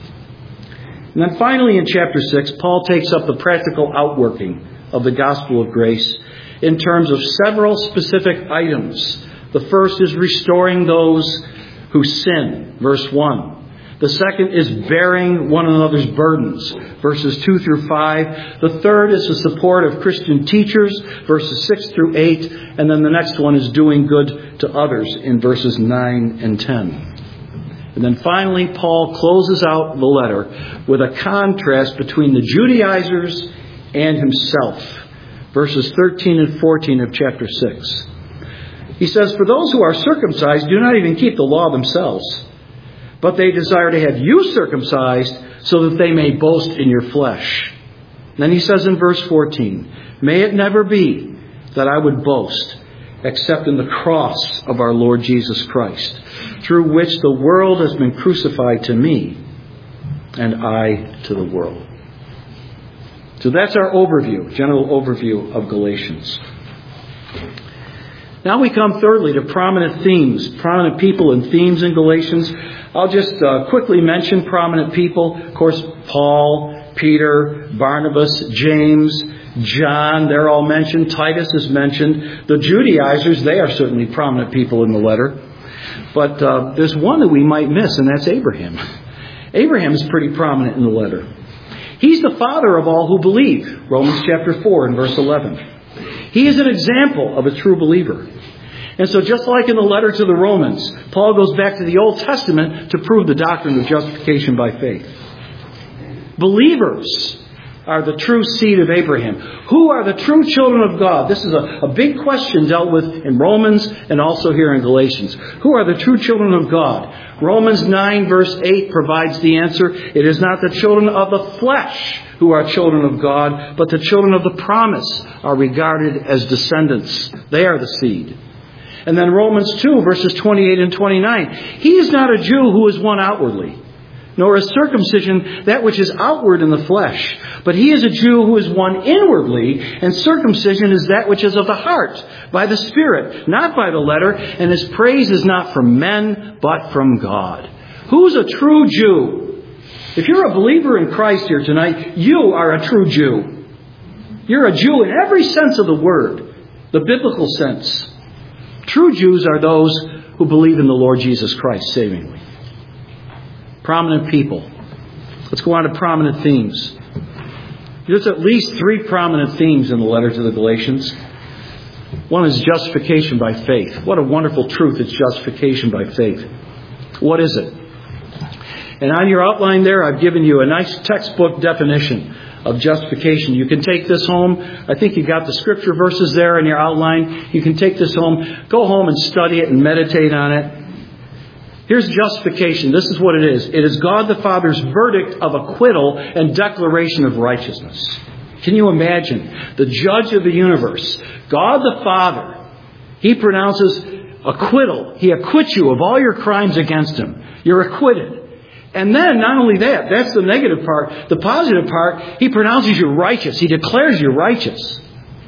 And then finally in chapter 6, Paul takes up the practical outworking of the gospel of grace in terms of several specific items. The first is restoring those who sin, verse 1. The second is bearing one another's burdens, verses 2 through 5. The third is the support of Christian teachers, verses 6 through 8. And then the next one is doing good to others in verses 9 and 10. And then finally, Paul closes out the letter with a contrast between the Judaizers and himself, verses 13 and 14 of chapter 6. He says, For those who are circumcised do not even keep the law themselves, but they desire to have you circumcised so that they may boast in your flesh. Then he says in verse 14, May it never be that I would boast except in the cross of our Lord Jesus Christ, through which the world has been crucified to me and I to the world. So that's our overview, general overview of Galatians. Now we come thirdly to prominent themes, prominent people and themes in Galatians. I'll just quickly mention prominent people. Of course, Paul, Peter, Barnabas, James, John, they're all mentioned. Titus is mentioned. The Judaizers, they are certainly prominent people in the letter. But there's one that we might miss, and that's Abraham. Abraham is pretty prominent in the letter. He's the father of all who believe, Romans chapter 4 and verse 11. He is an example of a true believer. And so just like in the letter to the Romans, Paul goes back to the Old Testament to prove the doctrine of justification by faith. Believers are the true seed of Abraham. Who are the true children of God? This is a big question dealt with in Romans and also here in Galatians. Who are the true children of God? Romans 9 verse 8 provides the answer. It is not the children of the flesh who are children of God, but the children of the promise are regarded as descendants. They are the seed. And then Romans 2 verses 28 and 29. He is not a Jew who is one outwardly, nor is circumcision that which is outward in the flesh. But he is a Jew who is one inwardly, and circumcision is that which is of the heart, by the Spirit, not by the letter, and his praise is not from men, but from God. Who's a true Jew? If you're a believer in Christ here tonight, you are a true Jew. You're a Jew in every sense of the word, the biblical sense. True Jews are those who believe in the Lord Jesus Christ savingly. Prominent people. Let's go on to prominent themes. There's at least 3 prominent themes in the letter to the Galatians. One is justification by faith. What a wonderful truth is justification by faith. What is it? And on your outline there, I've given you a nice textbook definition of justification. You can take this home. I think you got the scripture verses there in your outline. You can take this home. Go home and study it and meditate on it. Here's justification. This is what it is. It is God the Father's verdict of acquittal and declaration of righteousness. Can you imagine? The judge of the universe, God the Father, He pronounces acquittal. He acquits you of all your crimes against Him. You're acquitted. And then, not only that, that's the negative part. The positive part, He pronounces you righteous. He declares you righteous.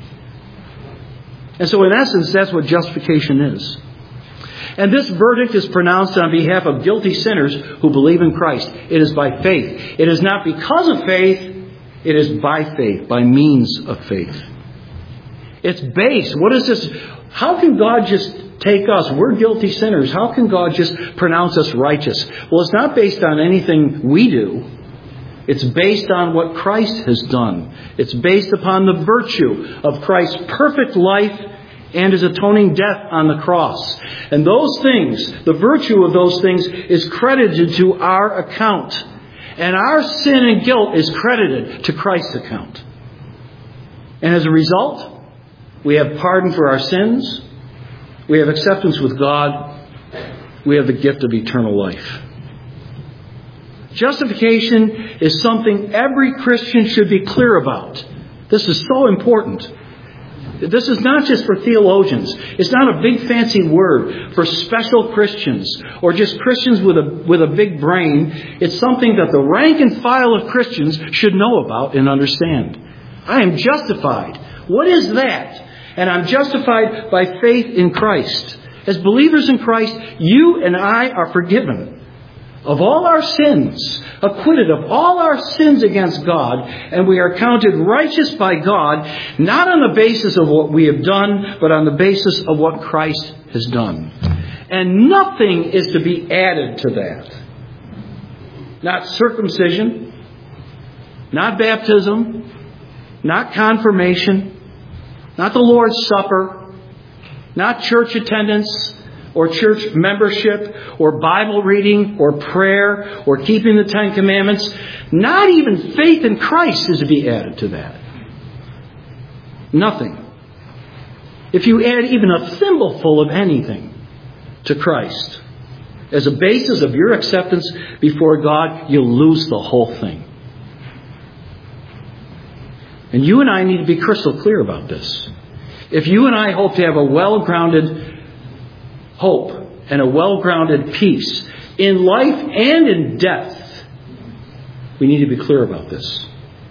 And so in essence, that's what justification is. And this verdict is pronounced on behalf of guilty sinners who believe in Christ. It is by faith. It is not because of faith. It is by faith, by means of faith. It's based. What is this? How can God just take us? We're guilty sinners. How can God just pronounce us righteous? Well, it's not based on anything we do. It's based on what Christ has done. It's based upon the virtue of Christ's perfect life and His atoning death on the cross. And those things, the virtue of those things, is credited to our account. And our sin and guilt is credited to Christ's account. And as a result, we have pardon for our sins. We have acceptance with God. We have the gift of eternal life. Justification is something every Christian should be clear about. This is so important. This is not just for theologians. It's not a big fancy word for special Christians or just Christians with a big brain. It's something that the rank and file of Christians should know about and understand. I am justified. What is that? And I'm justified by faith in Christ. As believers in Christ, you and I are forgiven of all our sins, acquitted of all our sins against God, and we are counted righteous by God, not on the basis of what we have done, but on the basis of what Christ has done. And nothing is to be added to that. Not circumcision, not baptism, not confirmation, not the Lord's Supper, not church attendance, or church membership, or Bible reading, or prayer, or keeping the 10 Commandments. Not even faith in Christ is to be added to that. Nothing. If you add even a thimbleful of anything to Christ as a basis of your acceptance before God, you'll lose the whole thing. And you and I need to be crystal clear about this. If you and I hope to have a well-grounded hope and a well-grounded peace in life and in death, we need to be clear about this.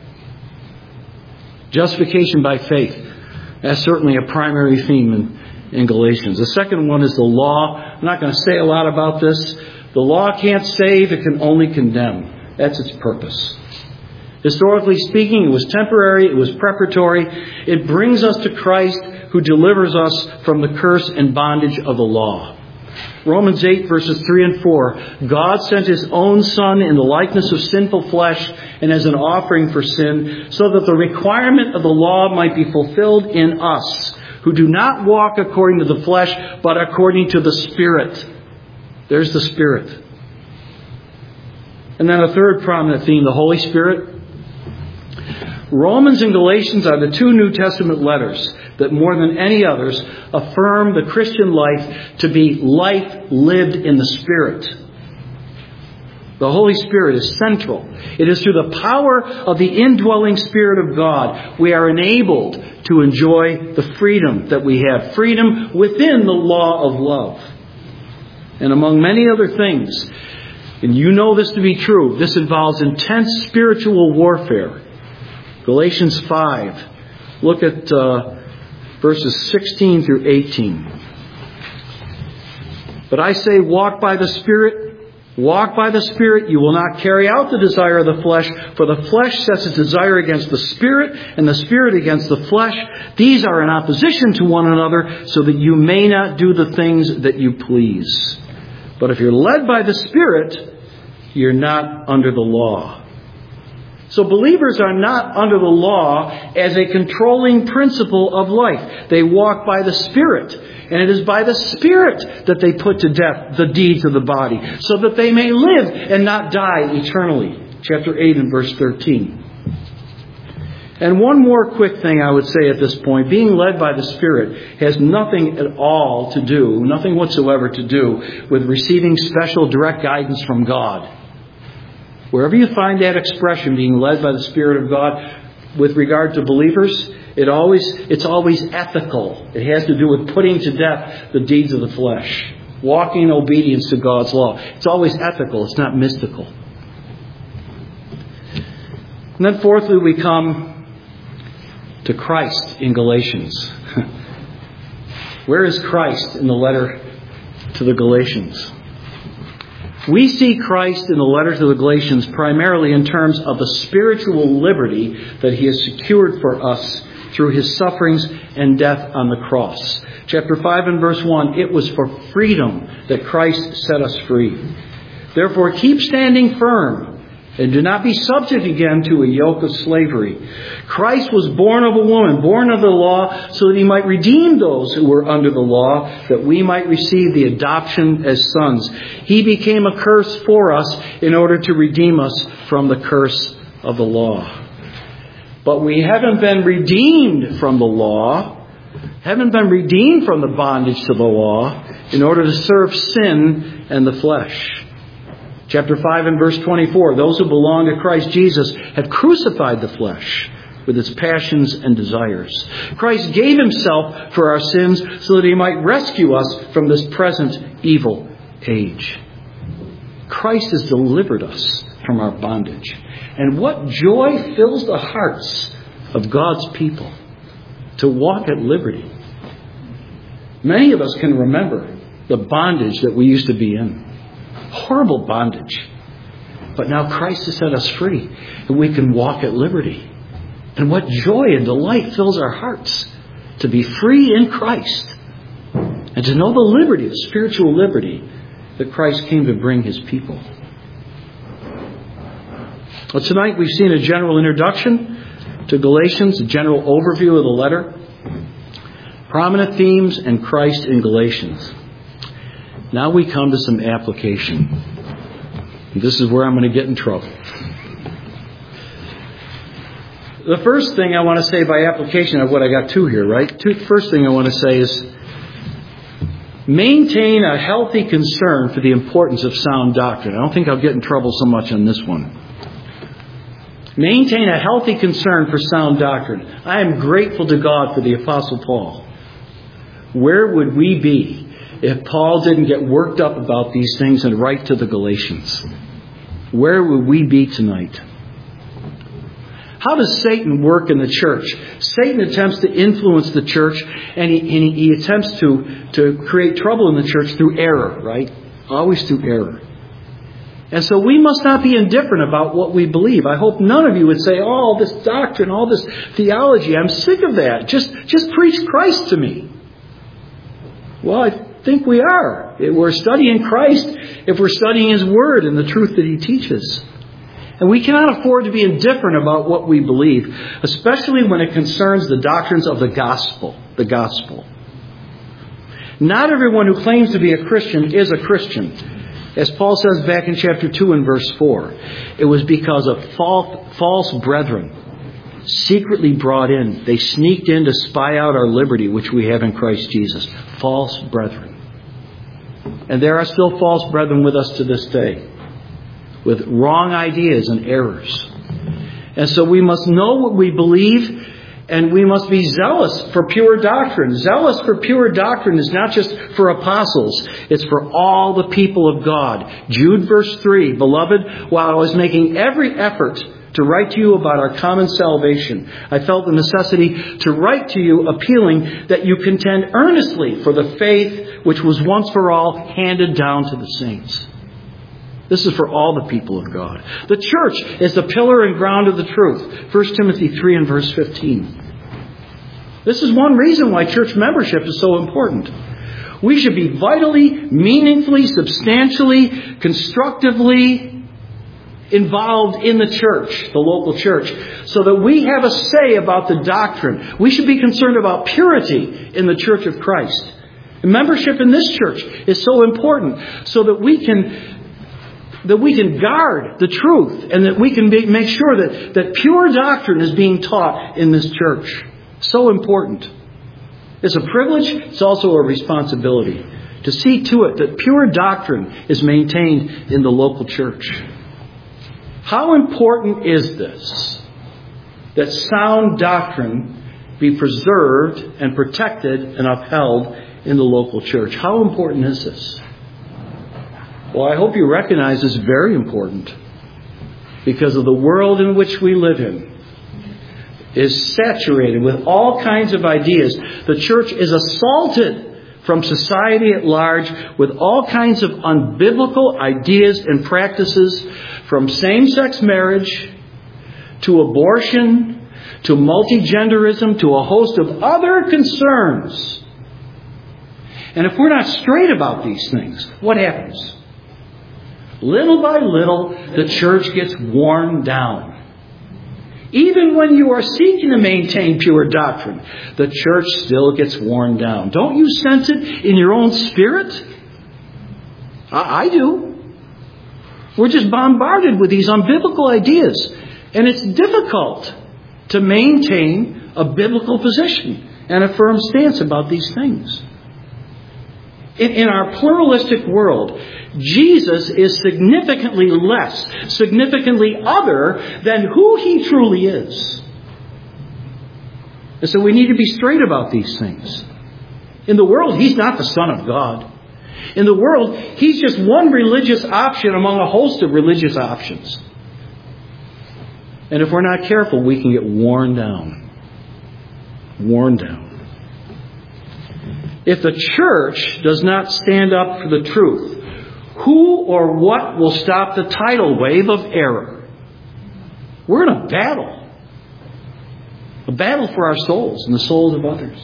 Justification by faith. That's certainly a primary theme in Galatians. The second one is the law. I'm not going to say a lot about this. The law can't save, it can only condemn. That's its purpose. Historically speaking, it was temporary, it was preparatory. It brings us to Christ, who delivers us from the curse and bondage of the law. Romans 8 verses 3 and 4. God sent His own Son in the likeness of sinful flesh and as an offering for sin, so that the requirement of the law might be fulfilled in us, who do not walk according to the flesh, but according to the Spirit. There's the Spirit. And then a third prominent theme, the Holy Spirit. Romans and Galatians are the 2 New Testament letters that more than any others affirm the Christian life to be life lived in the Spirit. The Holy Spirit is central. It is through the power of the indwelling Spirit of God we are enabled to enjoy the freedom that we have. Freedom within the law of love. And among many other things, and you know this to be true, this involves intense spiritual warfare. Galatians 5. Look at verses 16 through 18. But I say, walk by the Spirit. Walk by the Spirit. You will not carry out the desire of the flesh. For the flesh sets its desire against the Spirit, and the Spirit against the flesh. These are in opposition to one another, so that you may not do the things that you please. But if you're led by the Spirit, you're not under the law. So believers are not under the law as a controlling principle of life. They walk by the Spirit. And it is by the Spirit that they put to death the deeds of the body, so that they may live and not die eternally. Chapter 8 and verse 13. And one more quick thing I would say at this point. Being led by the Spirit has nothing at all to do, nothing whatsoever to do with receiving special direct guidance from God. Wherever you find that expression, being led by the Spirit of God, with regard to believers, it's always ethical. It has to do with putting to death the deeds of the flesh. Walking in obedience to God's law. It's always ethical. It's not mystical. And then fourthly, we come to Christ in Galatians. Where is Christ in the letter to the Galatians? We see Christ in the letter to the Galatians primarily in terms of the spiritual liberty that He has secured for us through His sufferings and death on the cross. Chapter 5 and verse 1, it was for freedom that Christ set us free. Therefore, keep standing firm and do not be subject again to a yoke of slavery. Christ was born of a woman, born of the law, so that He might redeem those who were under the law, that we might receive the adoption as sons. He became a curse for us in order to redeem us from the curse of the law. But we haven't been redeemed from the law, haven't been redeemed from the bondage to the law, in order to serve sin and the flesh. Chapter 5 and verse 24, those who belong to Christ Jesus have crucified the flesh with its passions and desires. Christ gave Himself for our sins so that He might rescue us from this present evil age. Christ has delivered us from our bondage. And what joy fills the hearts of God's people to walk at liberty. Many of us can remember the bondage that we used to be in. Horrible bondage. But now Christ has set us free, and we can walk at liberty. And what joy and delight fills our hearts to be free in Christ and to know the liberty, the spiritual liberty that Christ came to bring His people. Well, tonight we've seen a general introduction to Galatians, a general overview of the letter, prominent themes, and Christ in Galatians. Now we come to some application. And this is where I'm going to get in trouble. The first thing I want to say by application of what I got two here, right? First thing I want to say is maintain a healthy concern for the importance of sound doctrine. I don't think I'll get in trouble so much on this one. Maintain a healthy concern for sound doctrine. I am grateful to God for the Apostle Paul. Where would we be if Paul didn't get worked up about these things and write to the Galatians? Where would we be tonight? How does Satan work in the church? Satan attempts to influence the church, and he attempts to create trouble in the church through error, right? Always through error. And so we must not be indifferent about what we believe. I hope none of you would say, oh, this doctrine, all this theology, I'm sick of that. Just preach Christ to me. Well, I think we are. We're studying Christ if we're studying His Word and the truth that He teaches. And we cannot afford to be indifferent about what we believe, especially when it concerns the doctrines of the gospel. The gospel. Not everyone who claims to be a Christian is a Christian. As Paul says back in chapter 2 and verse 4, it was because of false brethren secretly brought in. They sneaked in to spy out our liberty, which we have in Christ Jesus. False brethren. And there are still false brethren with us to this day, with wrong ideas and errors. And so we must know what we believe, and we must be zealous for pure doctrine. Zealous for pure doctrine is not just for apostles. It's for all the people of God. Jude verse 3, Beloved, while I was making every effort to write to you about our common salvation, I felt the necessity to write to you appealing that you contend earnestly for the faith which was once for all handed down to the saints. This is for all the people of God. The church is the pillar and ground of the truth. 1 Timothy 3 and verse 15. This is one reason why church membership is so important. We should be vitally, meaningfully, substantially, constructively involved in the church, the local church, so that we have a say about the doctrine. We should be concerned about purity in the church of Christ. And membership in this church is so important so that we can guard the truth and that we can make sure that pure doctrine is being taught in this church. So important. It's a privilege. It's also a responsibility to see to it that pure doctrine is maintained in the local church. How important is this? That sound doctrine be preserved and protected and upheld in the local church. How important is this? Well, I hope you recognize it's very important, because of the world in which we live in is saturated with all kinds of ideas. The church is assaulted from society at large with all kinds of unbiblical ideas and practices, from same-sex marriage to abortion to multigenderism to a host of other concerns. And if we're not straight about these things, what happens? Little by little, the church gets worn down. Even when you are seeking to maintain pure doctrine, the church still gets worn down. Don't you sense it in your own spirit? I do. We're just bombarded with these unbiblical ideas. And it's difficult to maintain a biblical position and a firm stance about these things. In our pluralistic world, Jesus is significantly less, significantly other than who He truly is. And so we need to be straight about these things. In the world, He's not the Son of God. In the world, He's just one religious option among a host of religious options. And if we're not careful, we can get worn down. Worn down. If the church does not stand up for the truth, who or what will stop the tidal wave of error? We're in a battle. A battle for our souls and the souls of others.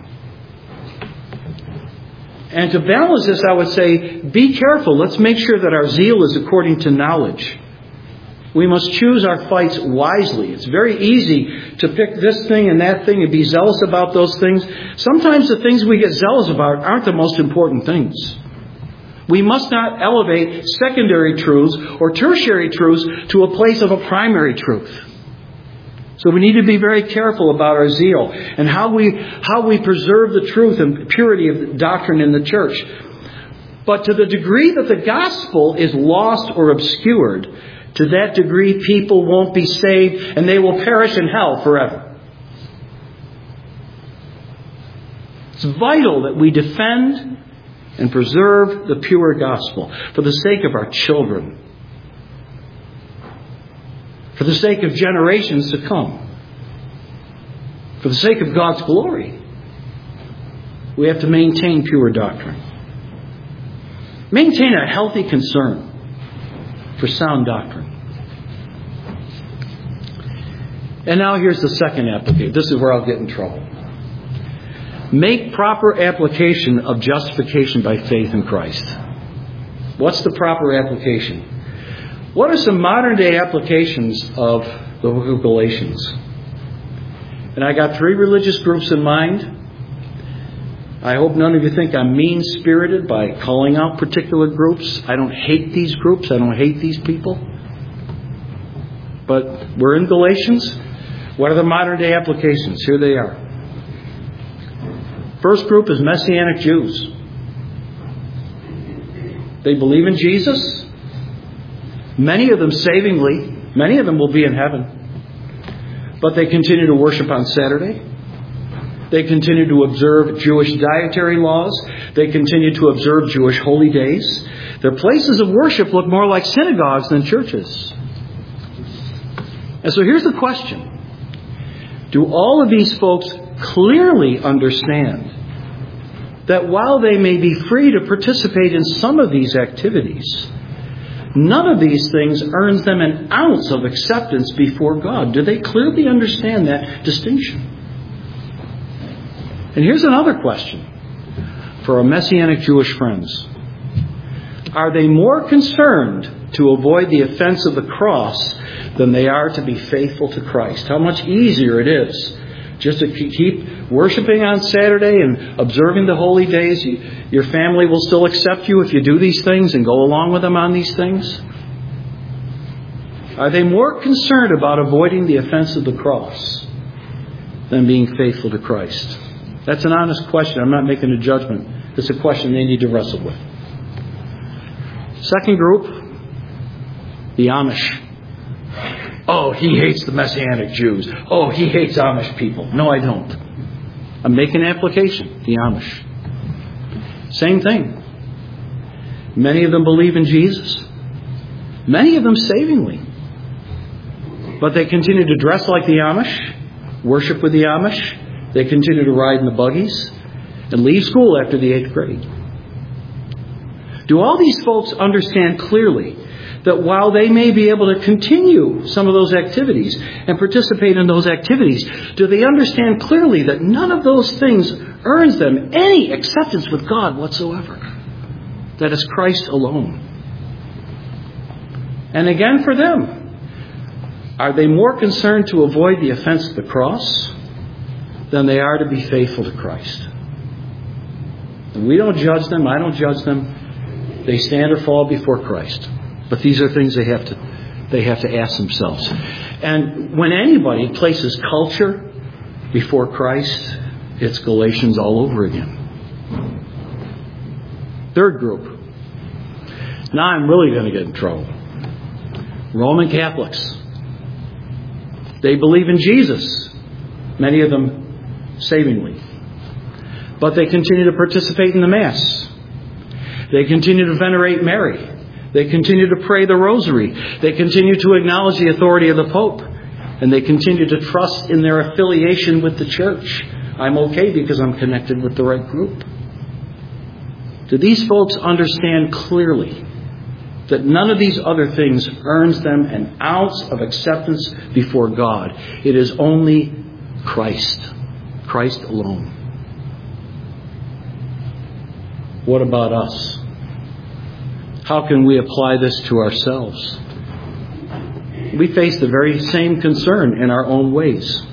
And to balance this, I would say, be careful. Let's make sure that our zeal is according to knowledge. We must choose our fights wisely. It's very easy to pick this thing and that thing and be zealous about those things. Sometimes the things we get zealous about aren't the most important things. We must not elevate secondary truths or tertiary truths to a place of a primary truth. So we need to be very careful about our zeal and how we preserve the truth and purity of the doctrine in the church. But to the degree that the gospel is lost or obscured, to that degree people won't be saved and they will perish in hell forever. It's vital that we defend and preserve the pure gospel for the sake of our children, for the sake of generations to come, for the sake of God's glory. We have to maintain pure doctrine. Maintain a healthy concern for sound doctrine. And now here's the second application. This is where I'll get in trouble. Make proper application of justification by faith in Christ. What's the proper application? What are some modern day applications of the book of Galatians? And I got 3 religious groups in mind. I hope none of you think I'm mean-spirited by calling out particular groups. I don't hate these groups. I don't hate these people. But we're in Galatians. What are the modern-day applications? Here they are. First group is Messianic Jews. They believe in Jesus. Many of them savingly. Many of them will be in heaven. But they continue to worship on Saturday. They continue to observe Jewish dietary laws. They continue to observe Jewish holy days. Their places of worship look more like synagogues than churches. And so here's the question. Do all of these folks clearly understand that while they may be free to participate in some of these activities, none of these things earns them an ounce of acceptance before God? Do they clearly understand that distinction? And here's another question for our Messianic Jewish friends. Are they more concerned to avoid the offense of the cross than they are to be faithful to Christ? How much easier it is just to keep worshiping on Saturday and observing the holy days. Your family will still accept you if you do these things and go along with them on these things. Are they more concerned about avoiding the offense of the cross than being faithful to Christ? That's an honest question. I'm not making a judgment. It's a question they need to wrestle with. Second group, the Amish. Oh, he hates the Messianic Jews. Oh, he hates Amish people. No, I don't. I'm making an application. The Amish. Same thing. Many of them believe in Jesus. Many of them savingly. But they continue to dress like the Amish, worship with the Amish. They continue to ride in the buggies and leave school after the 8th grade. Do all these folks understand clearly that while they may be able to continue some of those activities and participate in those activities, do they understand clearly that none of those things earns them any acceptance with God whatsoever? That it's Christ alone. And again for them, are they more concerned to avoid the offense of the cross than they are to be faithful to Christ? And we don't judge them. I don't judge them. They stand or fall before Christ. But these are things they have to ask themselves. And when anybody places culture before Christ, it's Galatians all over again. Third group. Now I'm really going to get in trouble. Roman Catholics. They believe in Jesus. Many of them savingly. But they continue to participate in the Mass. They continue to venerate Mary. They continue to pray the rosary. They continue to acknowledge the authority of the Pope. And they continue to trust in their affiliation with the Church. I'm okay because I'm connected with the right group. Do these folks understand clearly that none of these other things earns them an ounce of acceptance before God? It is only Christ. Christ alone. What about us? How can we apply this to ourselves? We face the very same concern in our own ways.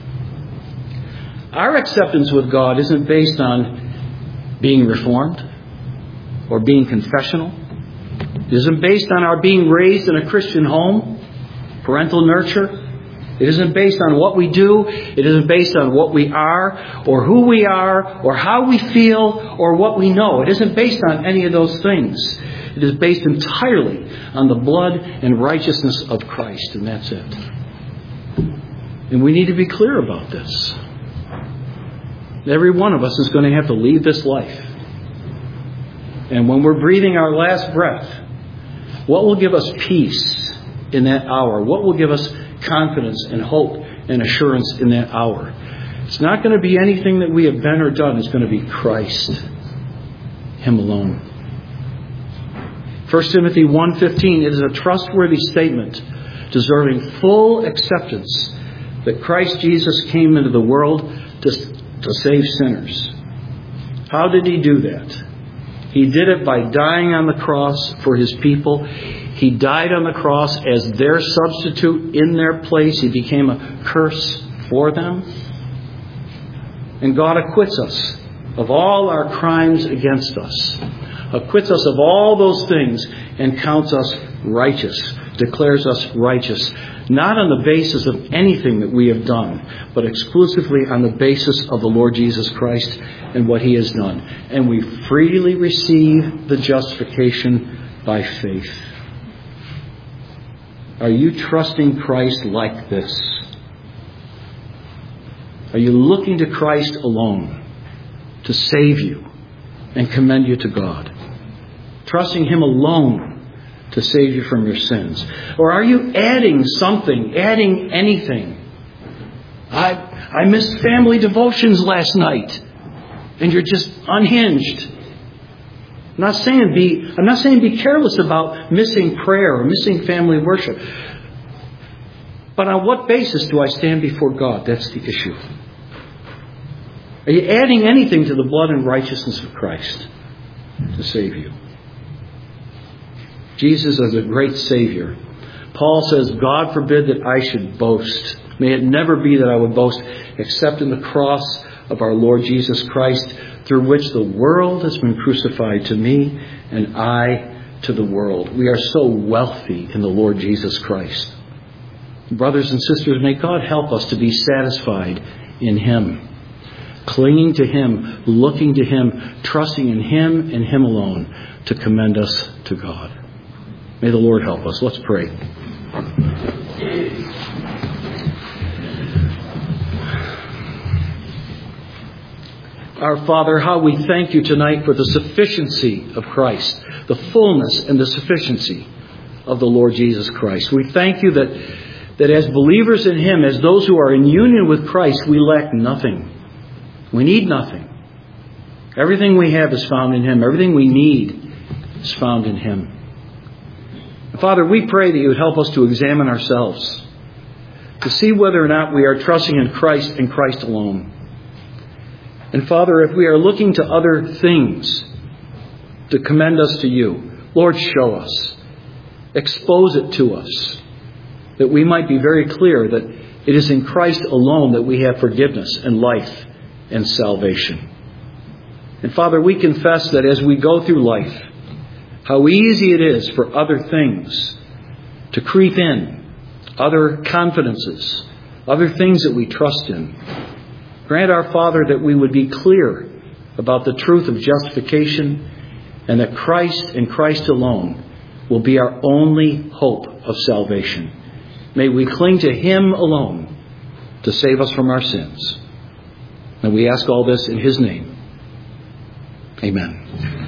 Our acceptance with God isn't based on being reformed or being confessional. It isn't based on our being raised in a Christian home, parental nurture. It isn't based on what we do. It isn't based on what we are or who we are or how we feel or what we know. It isn't based on any of those things. It is based entirely on the blood and righteousness of Christ, and that's it. And we need to be clear about this. Every one of us is going to have to leave this life. And when we're breathing our last breath, what will give us peace in that hour? What will give us confidence and hope and assurance in that hour? It's not going to be anything that we have been or done. It's going to be Christ, Him alone. 1 Timothy 1:15, it is a trustworthy statement deserving full acceptance that Christ Jesus came into the world to save sinners. How did He do that? He did it by dying on the cross for His people. He died on the cross as their substitute in their place. He became a curse for them. And God acquits us of all our crimes against us. Acquits us of all those things and counts us righteous, declares us righteous, not on the basis of anything that we have done, but exclusively on the basis of the Lord Jesus Christ and what He has done. And we freely receive the justification by faith. Are you trusting Christ like this? Are you looking to Christ alone to save you and commend you to God? Trusting Him alone to save you from your sins? Or are you adding something, adding anything? I missed family devotions last night, and you're just unhinged. I'm not saying be careless about missing prayer or missing family worship. But on what basis do I stand before God? That's the issue. Are you adding anything to the blood and righteousness of Christ to save you? Jesus is a great Savior. Paul says, God forbid that I should boast. May it never be that I would boast except in the cross of our Lord Jesus Christ, through which the world has been crucified to me and I to the world. We are so wealthy in the Lord Jesus Christ. Brothers and sisters, may God help us to be satisfied in Him, clinging to Him, looking to Him, trusting in Him and Him alone to commend us to God. May the Lord help us. Let's pray. Our Father, how we thank You tonight for the sufficiency of Christ, the fullness and the sufficiency of the Lord Jesus Christ. We thank You that as believers in Him, as those who are in union with Christ, we lack nothing. We need nothing. Everything we have is found in Him. Everything we need is found in Him. Father, we pray that You would help us to examine ourselves, to see whether or not we are trusting in Christ and Christ alone. And Father, if we are looking to other things to commend us to You, Lord, show us. Expose it to us, that we might be very clear that it is in Christ alone that we have forgiveness and life and salvation. And Father, we confess that as we go through life, how easy it is for other things to creep in, other confidences, other things that we trust in. Grant our Father that we would be clear about the truth of justification, and that Christ and Christ alone will be our only hope of salvation. May we cling to Him alone to save us from our sins. And we ask all this in His name. Amen.